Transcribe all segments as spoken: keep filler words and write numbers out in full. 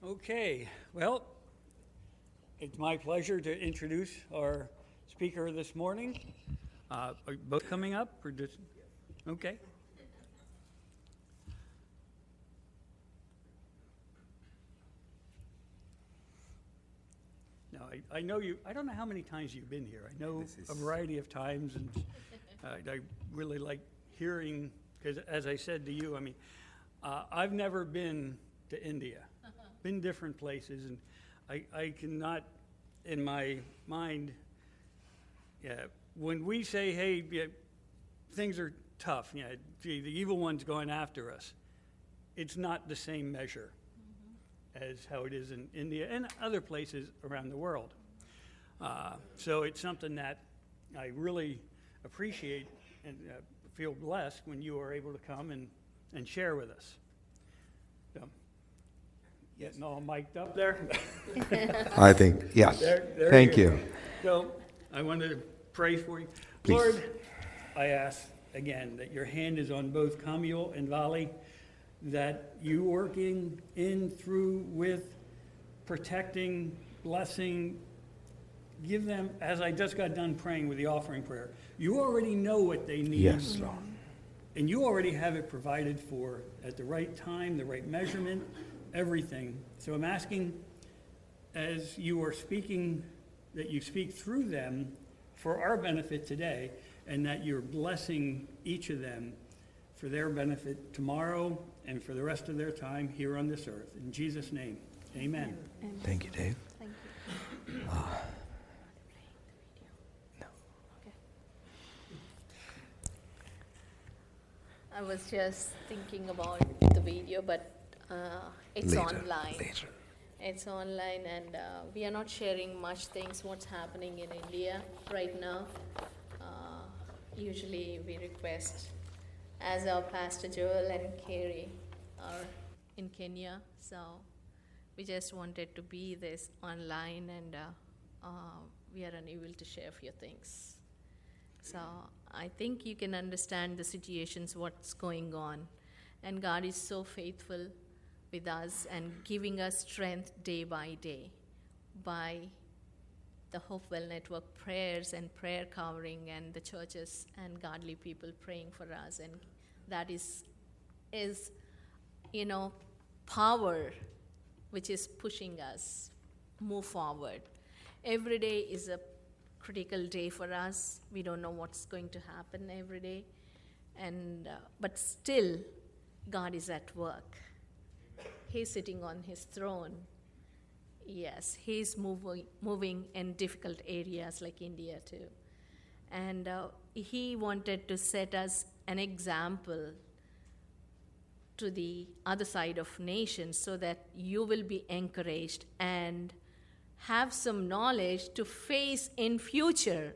Okay, well, it's my pleasure to introduce our speaker this morning. Uh, are you both coming up, or just, okay? Now, I, I know you, I don't know how many times you've been here. I know This a is- variety of times, and uh, I really like hearing, because as I said to you, I mean, uh, I've never been to India. Been different places, and I, I cannot, in my mind, yeah, when we say, hey, yeah, things are tough, yeah, gee, the evil one's going after us, it's not the same measure mm-hmm. as how it is in India and other places around the world. Uh, so it's something that I really appreciate and uh, feel blessed when you are able to come and, and share with us. So, getting all mic'd up there? I think, yes. There- there Thank you you. go. So I wanted to pray for you. Please. Lord, I ask again that your hand is on both Camille and Vali, that you working in, through, with, protecting, blessing, give them, as I just got done praying with the offering prayer, you already know what they need. Yes, Lord. And you already have it provided for at the right time, the right measurement, everything. So I'm asking, as you are speaking, that you speak through them for our benefit today, and that you're blessing each of them for their benefit tomorrow and for the rest of their time here on this earth. In Jesus' name, amen. Amen. Thank you, Dave. Thank you. Uh, no. Okay. I was just thinking about the video, but uh, it's Later, online. later. It's online, and uh, we are not sharing much things what's happening in India right now. Uh, usually we request, as our Pastor Joel and Carrie are in Kenya, so we just wanted to be this online, and uh, uh, we are unable to share a few things. So I think you can understand the situations, what's going on. And God is so faithful with us and giving us strength day by day by the Hopewell Network prayers and prayer covering and the churches and godly people praying for us. And that is, is you know, power which is pushing us move forward. Every day is a critical day for us. We don't know what's going to happen every day, and uh, but still, God is at work. He's sitting on his throne. Yes, he's moving, moving in difficult areas like India too, and uh, he wanted to set us an example to the other side of nations, so that you will be encouraged and have some knowledge to face in future.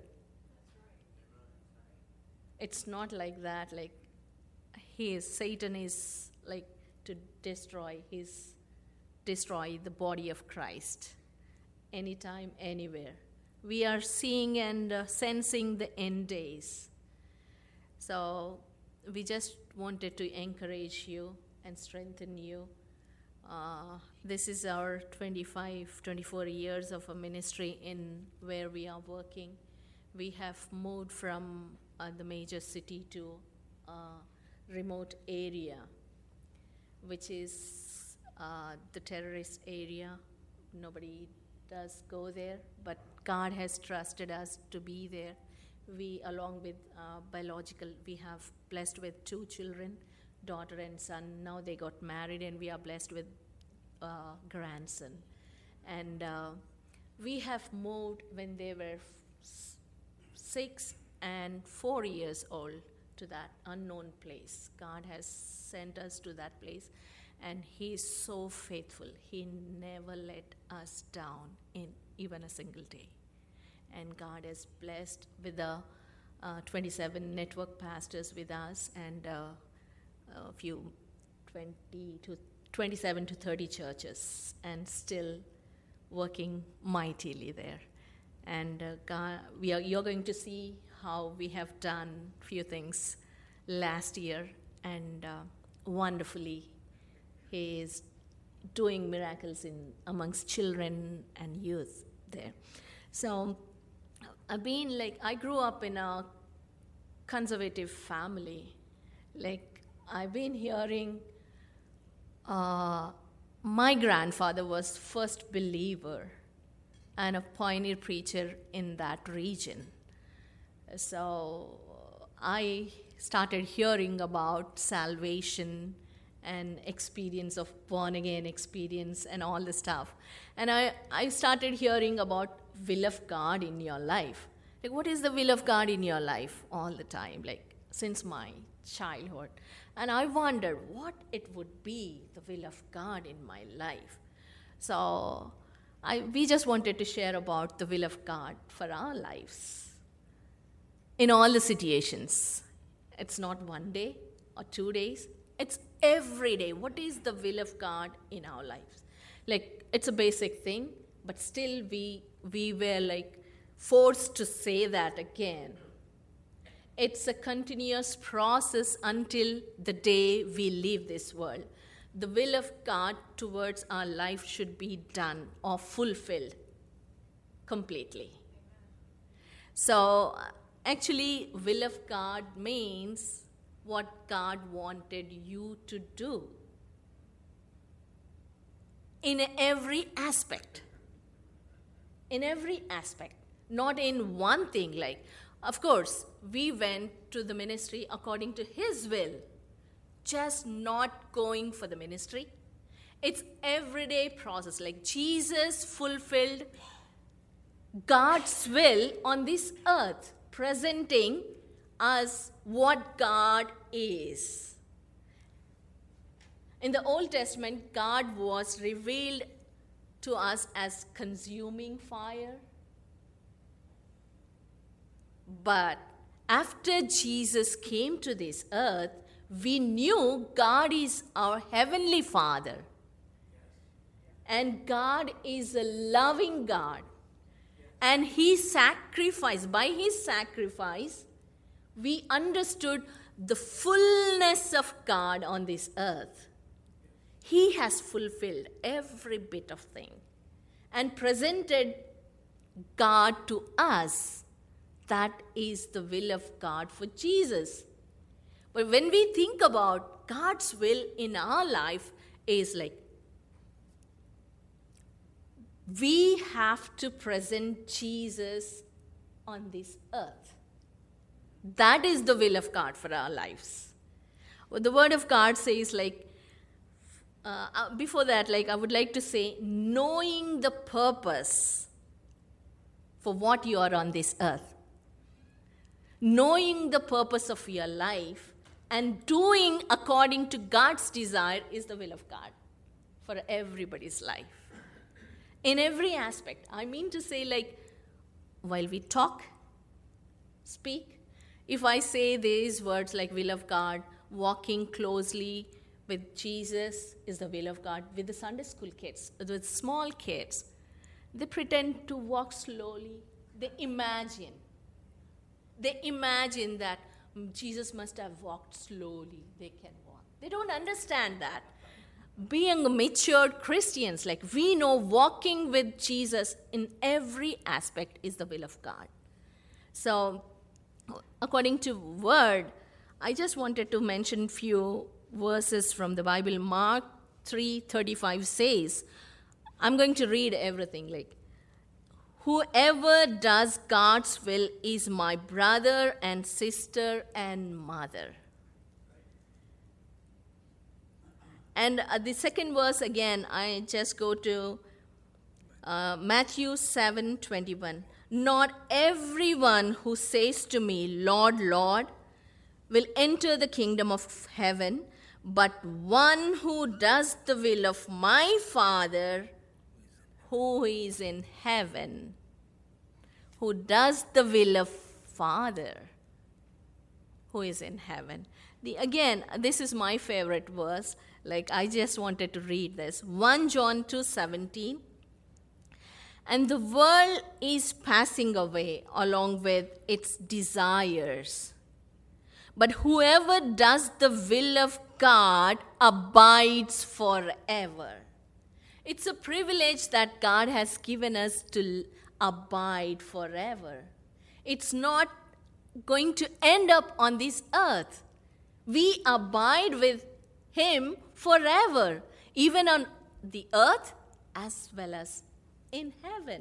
It's not like that, like he is, Satan is like to destroy his, destroy the body of Christ anytime, anywhere. We are seeing and uh, sensing the end days. So we just wanted to encourage you and strengthen you. Uh, this is our twenty-five, twenty-four years of a ministry in where we are working. We have moved from uh, the major city to a remote area, which is uh, the terrorist area. Nobody does go there, but God has trusted us to be there. We, along with uh, biological, we have blessed with two children, daughter and son. Now they got married, and we are blessed with uh, grandson. And uh, we have moved when they were f- six and four years old to that unknown place. God has sent us to that place, and he is so faithful. He never let us down in even a single day. And God has blessed with the uh, twenty-seven network pastors with us, and uh, a few twenty to twenty-seven to thirty churches, and still working mightily there. And uh, God, we are, you're going to see how we have done few things last year, and uh, wonderfully He is doing miracles in amongst children and youth there. So I've been like, I grew up in a conservative family. Like, I've been hearing, uh, my grandfather was first believer and a pioneer preacher in that region. So I started hearing about salvation and experience of born-again experience and all the stuff. And I, I started hearing about will of God in your life. Like, what is the will of God in your life all the time, like, since my childhood. And I wondered what it would be, the will of God in my life. So I, we just wanted to share about the will of God for our lives in all the situations. It's not one day or two days. It's every day. What is the will of God in our lives? Like, it's a basic thing, but still we we were like forced to say that again. It's a continuous process until the day we leave this world. The will of God towards our life should be done or fulfilled completely. So actually, will of God means what God wanted you to do in every aspect. In every aspect, not in one thing. Like, of course, we went to the ministry according to His will, just not going for the ministry. It's everyday process. Like, Jesus fulfilled God's will on this earth, presenting us what God is. In the Old Testament, God was revealed to us as consuming fire. But after Jesus came to this earth, we knew God is our Heavenly Father. And God is a loving God. And He sacrificed, by His sacrifice, we understood the fullness of God on this earth. He has fulfilled every bit of thing and presented God to us. That is the will of God for Jesus. But when we think about God's will in our life, is like, we have to present Jesus on this earth. That is the will of God for our lives. Well, the Word of God says, like, uh, before that, like, I would like to say, knowing the purpose for what you are on this earth. Knowing the purpose of your life and doing according to God's desire is the will of God for everybody's life. In every aspect. I mean to say, like, while we talk, speak, if I say these words like will of God, walking closely with Jesus is the will of God. With the Sunday school kids, with small kids, they pretend to walk slowly. They imagine. They imagine that Jesus must have walked slowly. They can walk. They don't understand that. Being matured Christians, like, we know walking with Jesus in every aspect is the will of God. So, according to Word, I just wanted to mention few verses from the Bible. Mark three thirty-five says, I'm going to read everything, like, whoever does God's will is my brother and sister and mother. And uh, the second verse, again, I just go to uh, Matthew seven twenty-one. Not everyone who says to me, Lord, Lord, will enter the kingdom of heaven, but one who does the will of my Father who is in heaven. Who does the will of Father who is in heaven. The, again, this is my favorite verse. Like, I just wanted to read this. First John two seventeen. And the world is passing away along with its desires. But whoever does the will of God abides forever. It's a privilege that God has given us to abide forever. It's not going to end up on this earth. We abide with Him forever, even on the earth as well as in heaven.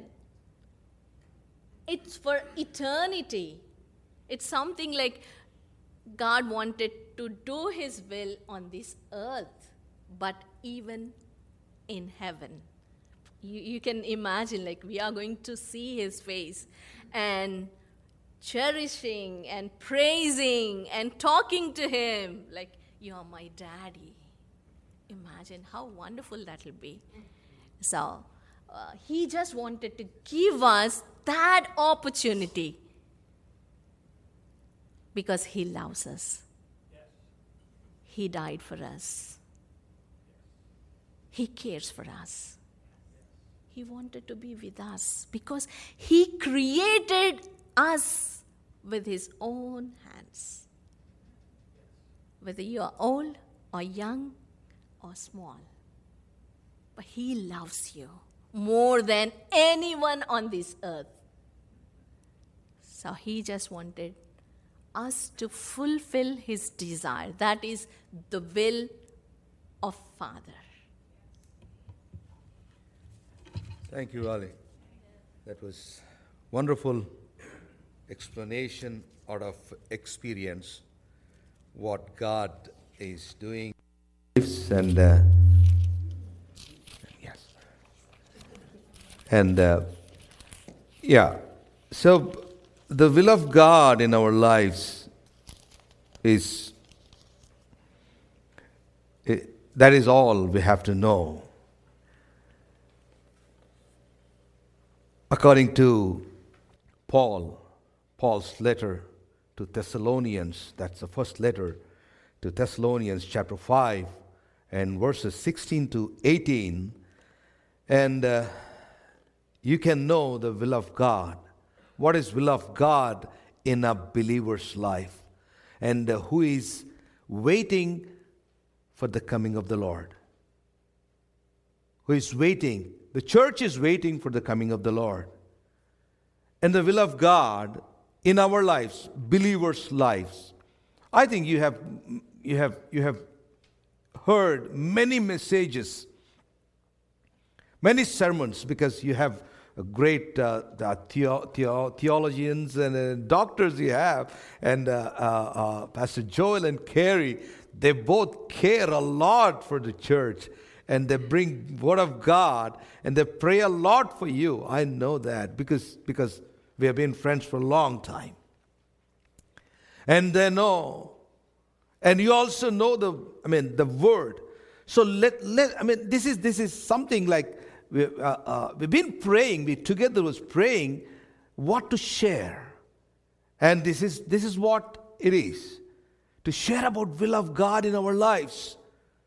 It's for eternity. It's something like God wanted to do His will on this earth, but even in heaven. You, you can imagine, like, we are going to see His face and cherishing and praising and talking to Him like, you are my daddy. Imagine how wonderful that will be. So, uh, He just wanted to give us that opportunity because He loves us. He died for us. He cares for us. He wanted to be with us because He created us with His own hands. Whether you are old or young or small, but He loves you more than anyone on this earth. So He just wanted us to fulfill His desire. That is the will of Father. Thank you, Raleigh. That was wonderful explanation out of experience what God is doing. And uh, yes, and uh, yeah. So the will of God in our lives is it, that is all we have to know. According to Paul, Paul's letter to Thessalonians, that's the first letter to Thessalonians, chapter five, and verses sixteen to eighteen, and uh, you can know the will of God. What is will of God in a believer's life, and uh, who is waiting for the coming of the Lord? Who is waiting? The church is waiting for the coming of the Lord. And the will of God in our lives, believers' lives. I think you have you have you have heard many messages, many sermons, because you have a great uh, the theo- theo- theologians and uh, doctors you have, and uh, uh, uh, Pastor Joel and Carrie, they both care a lot for the church. And they bring word of God, and they pray a lot for you. I know that because, because we have been friends for a long time. And they know. And you also know the, I mean, the word. So let, let I mean, this is this is something like, we, uh, uh, we've been praying, we together was praying what to share. And this is this is what it is. To share about will of God in our lives.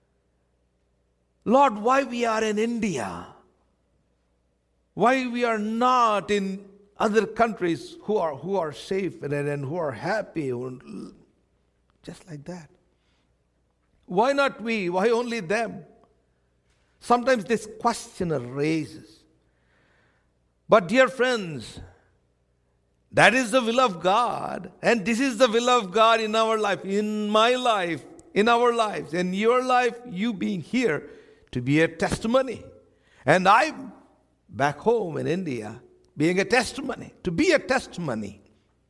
Lord, why we are in India? Why we are not in other countries who are who are safe and, and who are happy, just like that? Why not we? Why only them? Sometimes this question arises. But dear friends, that is the will of God, and this is the will of God in our life, in my life, in our lives, in your life, you being here, to be a testimony. And I'm back home in India, being a testimony, to be a testimony.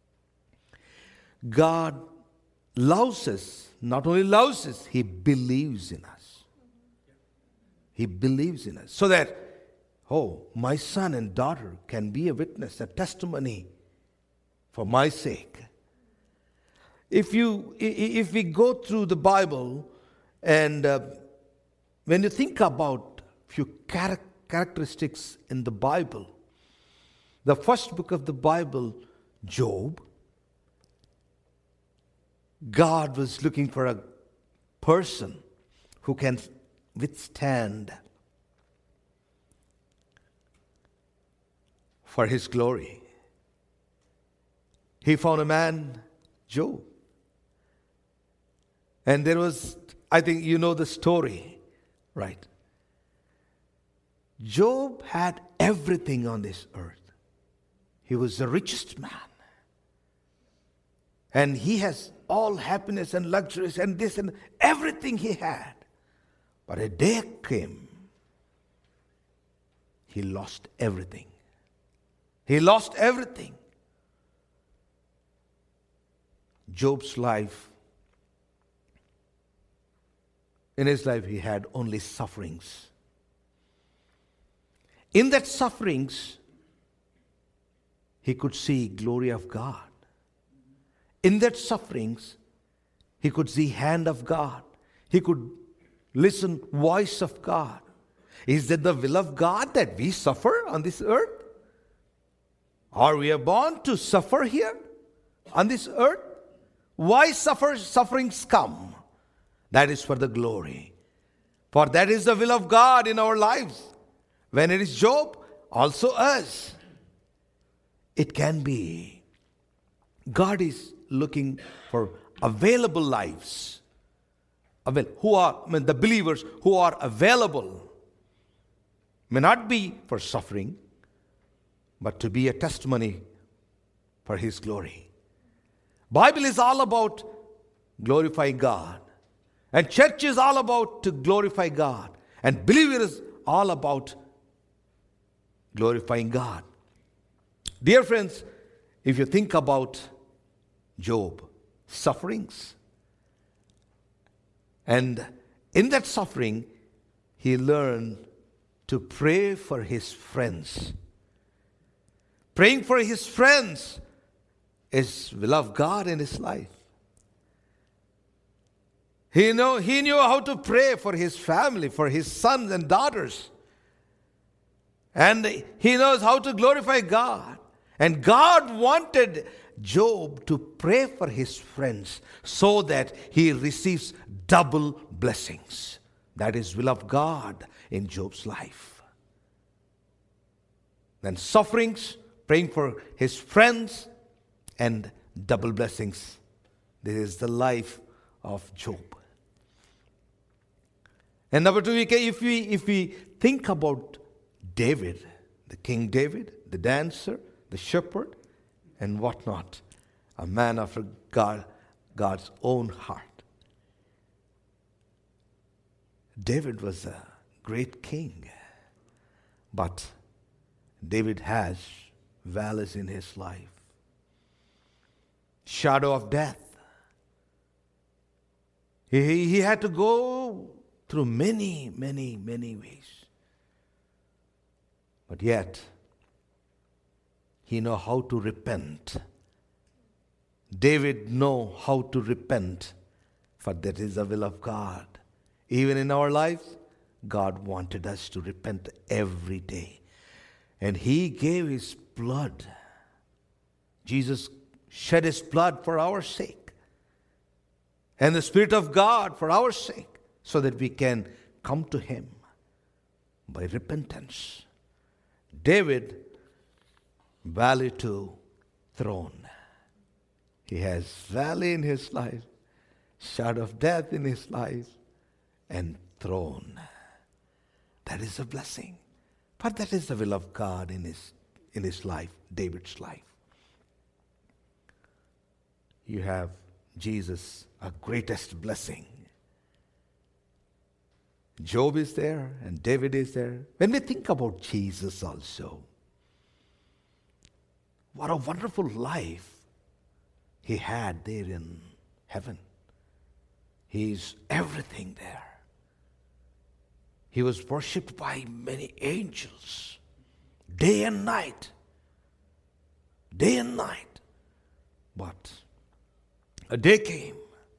God loves us, not only loves us, He believes in us. He believes in us. So that, oh, my son and daughter can be a witness, a testimony for my sake. If you, if we go through the Bible, and uh, when you think about few char- characteristics in the Bible, the first book of the Bible, Job, God was looking for a person who can withstand for His glory. He found a man, Job. And there was, I think you know the story, right? Job had everything on this earth. He was the richest man. And he has all happiness and luxuries and this and everything he had. But a day came, he lost everything. He lost everything. Job's life, in his life he had only sufferings. In that sufferings, he could see glory of God. In that sufferings, he could see hand of God. He could listen voice of God. Is that the will of God that we suffer on this earth? Are we born to suffer here on this earth? Why suffer, sufferings come? That is for the glory. For that is the will of God in our lives. When it is Job, also us. It can be. God is looking for available lives. Who are, I mean, the believers who are available. May not be for suffering, but to be a testimony for His glory. Bible is all about glorifying God. And church is all about to glorify God. And believer is all about glorifying God. Dear friends, if you think about Job, sufferings, and in that suffering, he learned to pray for his friends. Praying for his friends is will of God in his life. He know, he knew how to pray for his family, for his sons and daughters. And he knows how to glorify God. And God wanted Job to pray for his friends so that he receives double blessings. That is will of God in Job's life. Then sufferings, praying for his friends, and double blessings. This is the life of Job. And number two, if we, if we think about David, the King David, the dancer, the shepherd, and whatnot, a man after God, God's own heart. David was a great king, but David has valleys in his life. Shadow of death. He, he had to go through many, many, many ways. But yet, he know how to repent. David know how to repent, for that is the will of God. Even in our lives, God wanted us to repent every day. And He gave His blood. Jesus shed His blood for our sake. And the Spirit of God for our sake, so that we can come to Him by repentance. David, valley to throne. He has valley in his life, shadow of death in his life, and throne. That is a blessing. But that is the will of God in his, in his life, David's life. You have Jesus, our greatest blessing. Job is there and David is there. When we think about Jesus also, what a wonderful life he had there in heaven. He's everything there. He was worshipped by many angels, day and night. Day and night. But a day came.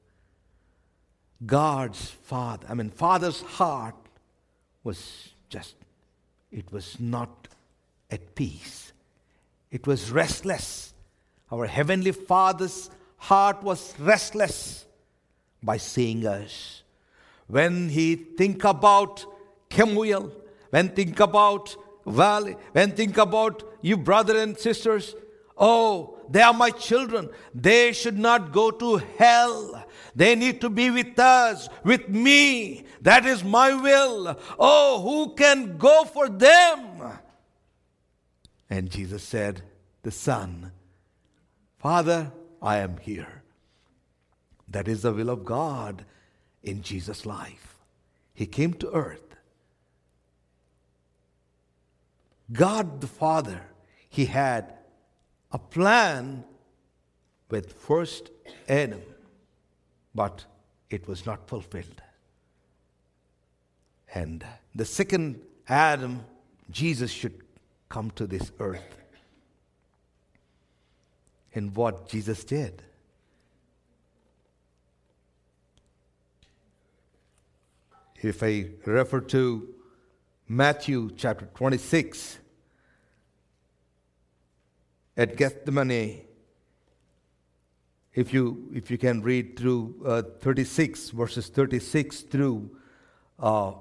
God's Father, I mean, Father's heart was just, it was not at peace. It was restless. Our Heavenly Father's heart was restless by seeing us. When He think about Kemuel, when think about Valley, when think about you brother and sisters, oh, they are my children. They should not go to hell. They need to be with us, with me. That is my will. Oh, who can go for them? And Jesus said, the Son, Father, I am here. That is the will of God in Jesus' life. He came to earth. God the Father, He had a plan with first Adam, but it was not fulfilled. And the second Adam, Jesus, should come to this earth. And what Jesus did. If I refer to Matthew chapter twenty-six, at Gethsemane, if you if you can read through uh, thirty-six, verses thirty-six through uh,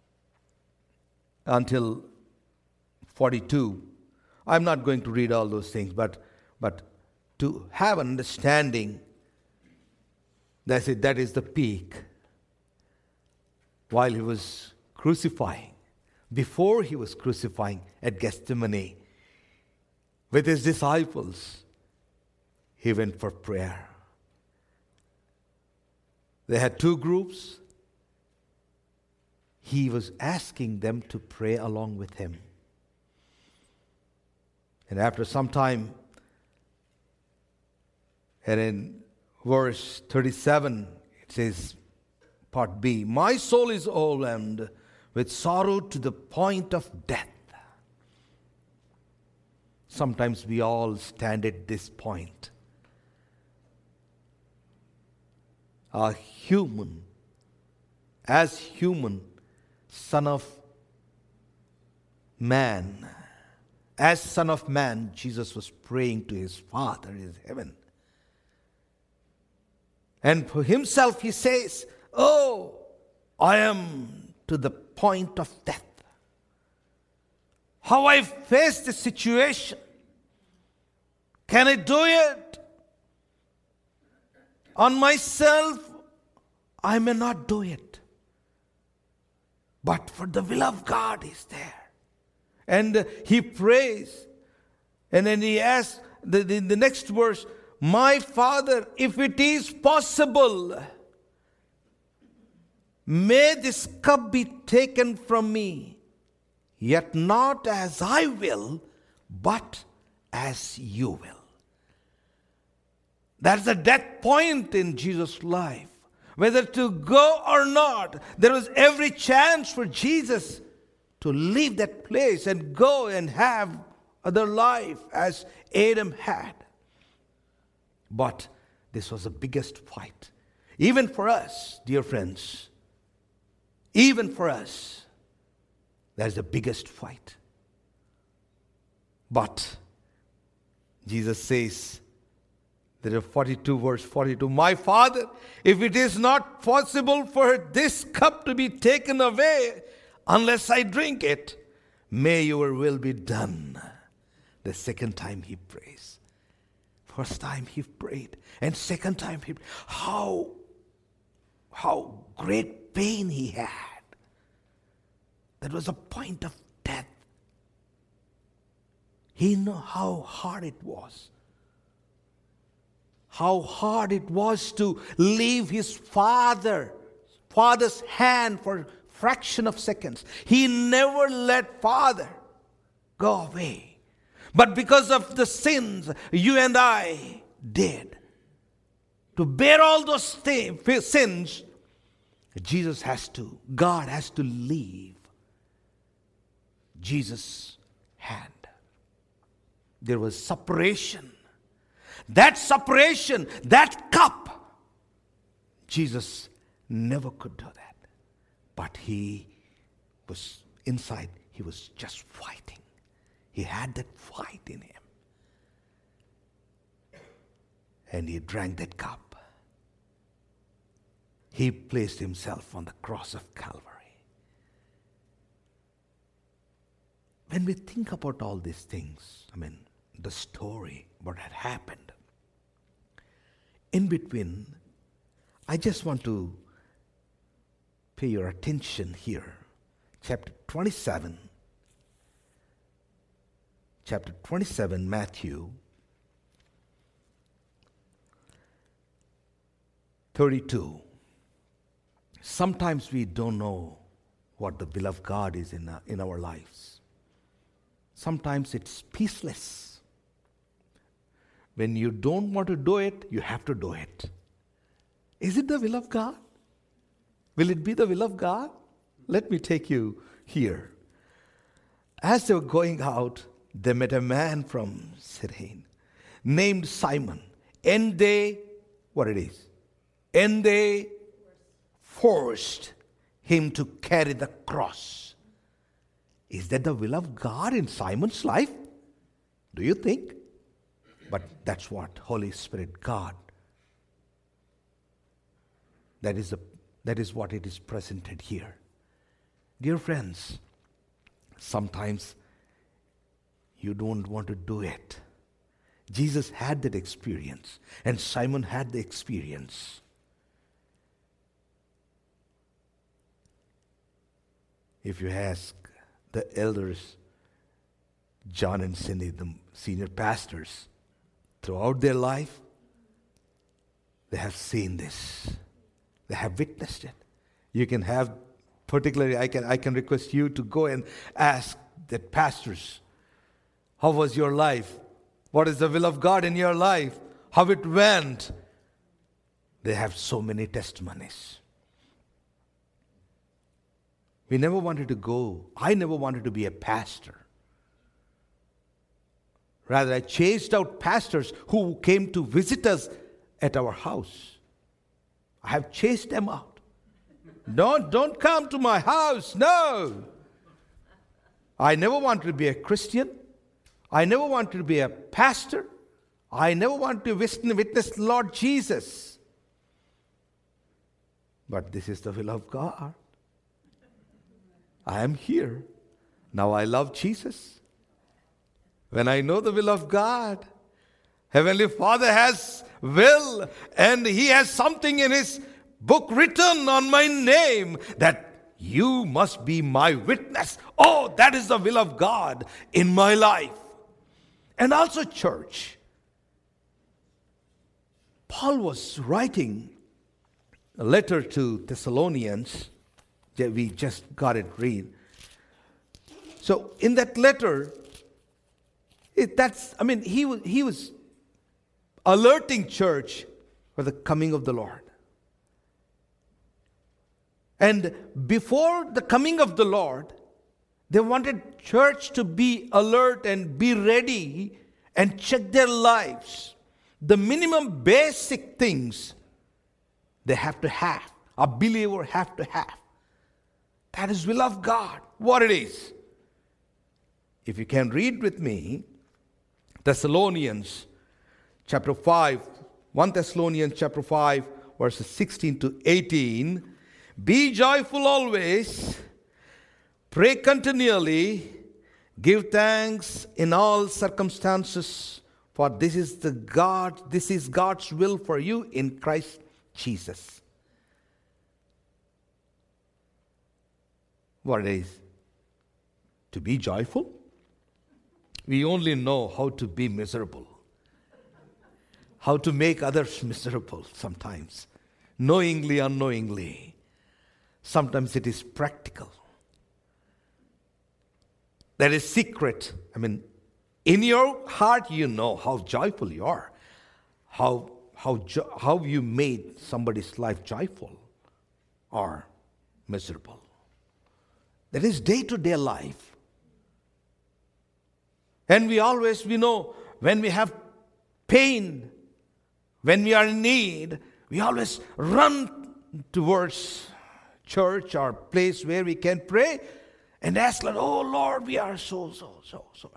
until forty-two, I'm not going to read all those things, but but to have an understanding, that's it, that is the peak. While he was crucifying, before he was crucifying at Gethsemane, with his disciples, he went for prayer. They had two groups. He was asking them to pray along with him. And after some time, and in verse thirty-seven, it says, part B, my soul is overwhelmed with sorrow to the point of death. Sometimes we all stand at this point. A human, as human, son of man, as son of man, Jesus was praying to his Father in heaven. And for himself he says, oh, I am to the point of death. How I face the situation. Can I do it? On myself, I may not do it. But for the will of God is there. And he prays. And then he asks, the, the, the next verse, my Father, if it is possible, may this cup be taken from me, yet not as I will, but as you will. That's the death point in Jesus' life. Whether to go or not, there was every chance for Jesus to leave that place and go and have other life as Adam had. But this was the biggest fight. Even for us, dear friends, even for us, that's the biggest fight. But Jesus says, there are forty-two, verse forty-two, my Father, if it is not possible for this cup to be taken away unless I drink it, may your will be done. The second time he prays. First time he prayed, and second time he prayed. How, how great pain he had. That was a point of death. He knew how hard it was. How hard it was to leave his father, father's hand for a fraction of seconds. He never let Father go away. But because of the sins you and I did, to bear all those th- sins, Jesus has to, God has to leave Jesus' hand. There was separation. That separation, that cup, Jesus never could do that. But he was inside, he was just fighting. He had that fight in him. And he drank that cup. He placed himself on the cross of Calvary. When we think about all these things, I mean, the story, what had happened, in between, I just want to pay your attention here. Chapter twenty-seven. Chapter twenty-seven, Matthew thirty-two. Sometimes we don't know what the will of God is in, uh, in our lives. Sometimes it's peaceless. When you don't want to do it, you have to do it. Is it the will of God? Will it be the will of God? Let me take you here. As they were going out, they met a man from Cyrene named Simon. And they, what it is? And they forced him to carry the cross. Is that the will of God in Simon's life? Do you think? But that's what Holy Spirit, God, that is, a, that is what it is presented here. Dear friends, sometimes you don't want to do it. Jesus had that experience, and Simon had the experience. If you ask the elders, John and Cindy, the senior pastors, throughout their life, they have seen this. They have witnessed it. You can have, particularly, I can, I can request you to go and ask the pastors, how was your life? What is the will of God in your life? How it went? They have so many testimonies. We never wanted to go. I never wanted to be a pastor. Rather, I chased out pastors who came to visit us at our house. I have chased them out. Don't, don't come to my house. No. I never wanted to be a Christian. I never wanted to be a pastor. I never wanted to witness Lord Jesus. But this is the will of God. I am here. Now I love Jesus. When I know the will of God, Heavenly Father has will, and He has something in His book written on my name that you must be my witness. Oh, that is the will of God in my life. And also church. Paul was writing a letter to Thessalonians. We just got it read. So in that letter, it, that's, I mean, he was, he was alerting church for the coming of the Lord. And before the coming of the Lord, they wanted church to be alert and be ready and check their lives. The minimum basic things they have to have, a believer have to have. That is will of God, what it is. If you can read with me, Thessalonians chapter five, First Thessalonians chapter five, verses sixteen to eighteen. Be joyful always, pray continually, give thanks in all circumstances, for this is the God, this is God's will for you in Christ Jesus. What it is? To be joyful? We only know how to be miserable. How to make others miserable sometimes. Knowingly, unknowingly. Sometimes it is practical. That is secret. I mean, in your heart you know how joyful you are. How, how, jo- how you made somebody's life joyful or miserable. That is day-to-day life. And we always, we know, when we have pain, when we are in need, we always run towards church or place where we can pray and ask, Lord, oh Lord, we are so, so, so, so.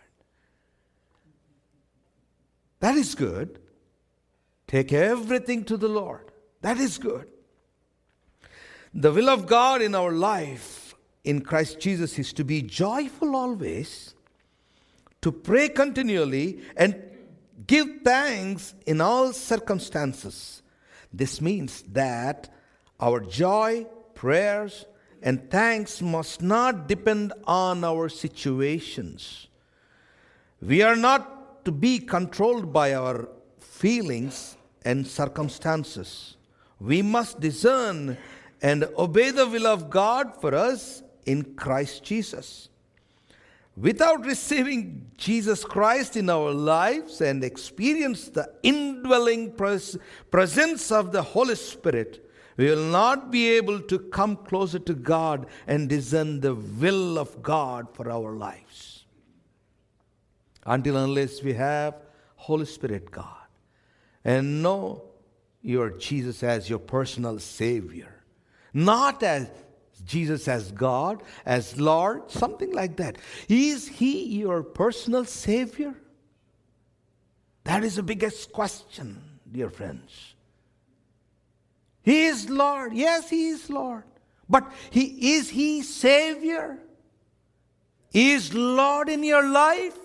That is good. Take everything to the Lord. That is good. The will of God in our life in Christ Jesus is to be joyful always, to pray continually, and give thanks in all circumstances. This means that our joy, prayers, and thanks must not depend on our situations. We are not to be controlled by our feelings and circumstances. We must discern and obey the will of God for us in Christ Jesus. Without receiving Jesus Christ in our lives and experience the indwelling pres- presence of the Holy Spirit, we will not be able to come closer to God and discern the will of God for our lives. Until unless we have Holy Spirit God and know your Jesus as your personal Savior, not as Jesus as God, as Lord, something like that. Is He your personal Savior? That is the biggest question, dear friends. He is Lord. Yes, He is Lord. But he, is He Savior? Is Lord in your life?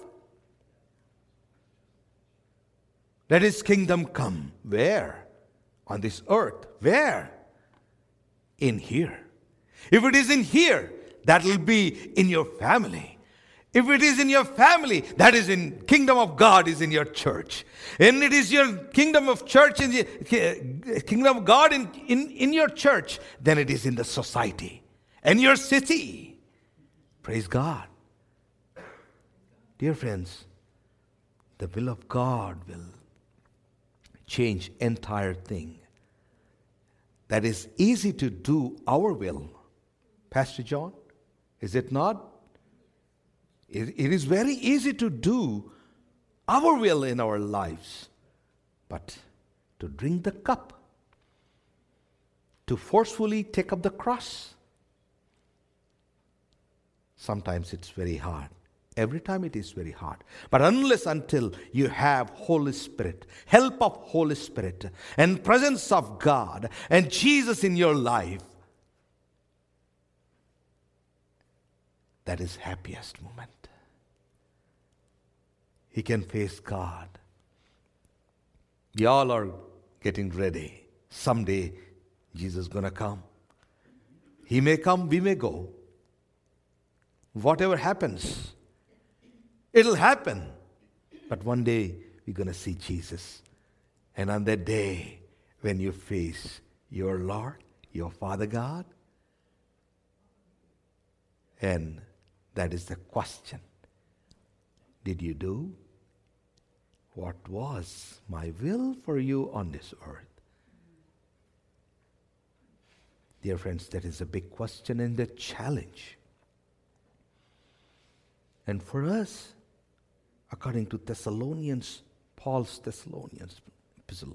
Let His kingdom come. Where? On this earth. Where? In here. If it is in here, that will be in your family. If it is in your family, that is in kingdom of God is in your church. And it is your kingdom of church in the kingdom of God in, in, in your church, then it is in the society and your city. Praise God. Dear friends, the will of God will change entire thing. That is easy to do our will. Pastor John, is it not? It, it is very easy to do our will in our lives. But to drink the cup, to forcefully take up the cross, sometimes it's very hard. Every time it is very hard. But unless until you have Holy Spirit, help of Holy Spirit, and presence of God, and Jesus in your life, that is happiest moment. He can face God. We all are getting ready. Someday, Jesus is going to come. He may come, we may go. Whatever happens, it'll happen. But one day, we're going to see Jesus. And on that day, when you face your Lord, your Father God, and that is the question. Did you do what was my will for you on this earth? Dear friends, that is a big question and a challenge. And for us, according to Thessalonians, Paul's Thessalonians epistle,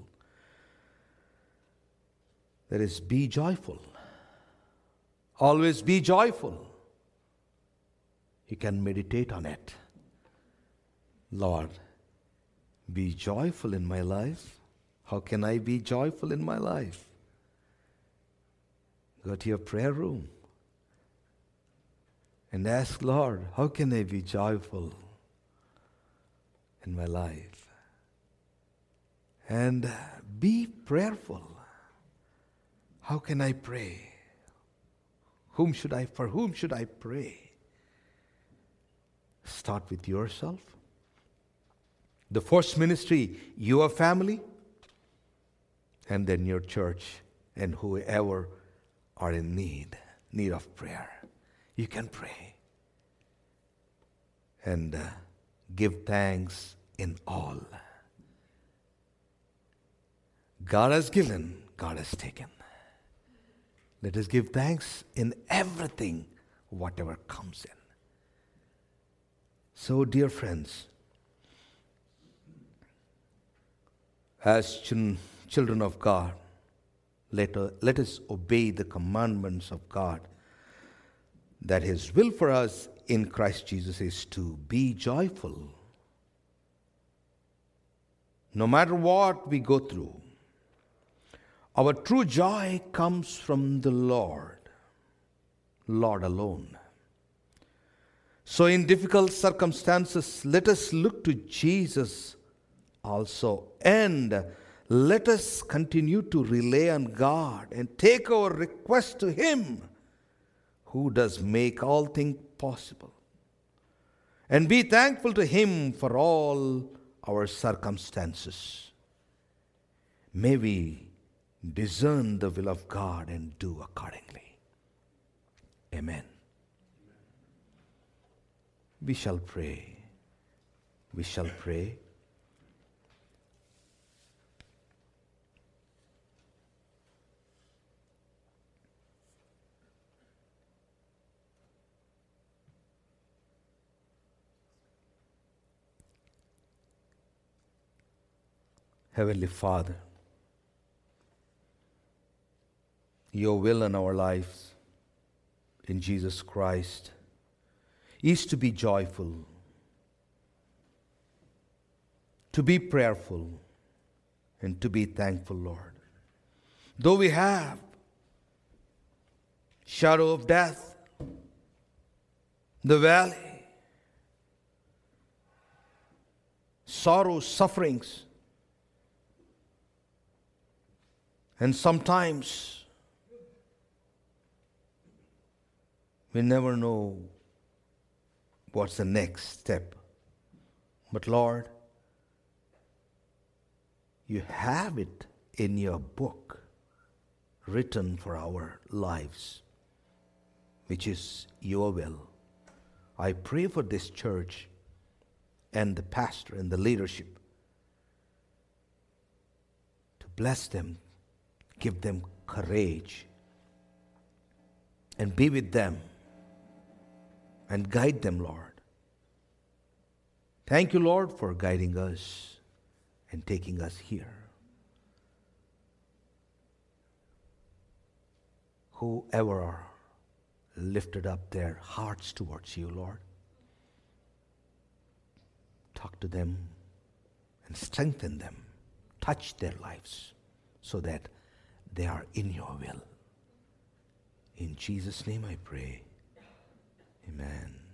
that is, be joyful. Always be joyful. You can meditate on it. Lord, be joyful in my life. How can I be joyful in my life? Go to your prayer room and ask, Lord, how can I be joyful in my life? And be prayerful. How can I pray? Whom should I, for whom should I pray? Start with yourself. The first ministry, your family, and then your church and whoever are in need, need of prayer. You can pray. And uh, give thanks in all. God has given, God has taken. Let us give thanks in everything, whatever comes in. So, dear friends, as ch- children of God, let, uh, let us obey the commandments of God, that His will for us in Christ Jesus is to be joyful. No matter what we go through, our true joy comes from the Lord, Lord alone. So in difficult circumstances, let us look to Jesus also and let us continue to rely on God and take our request to Him, who does make all things possible, and be thankful to Him for all our circumstances. May we discern the will of God and do accordingly. Amen. We shall pray. We shall pray. Heavenly Father, your will in our lives in Jesus Christ is to be joyful, to be prayerful, and to be thankful, Lord. Though we have shadow of death, the valley, sorrows, sufferings, and sometimes we never know what's the next step. But Lord, you have it in your book written for our lives, which is your will. I pray for this church and the pastor and the leadership to bless them, give them courage, and be with them and guide them, Lord. Thank you, Lord, for guiding us and taking us here. Whoever are lifted up their hearts towards you, Lord, talk to them and strengthen them, touch their lives so that they are in your will. In Jesus' name I pray. Amen.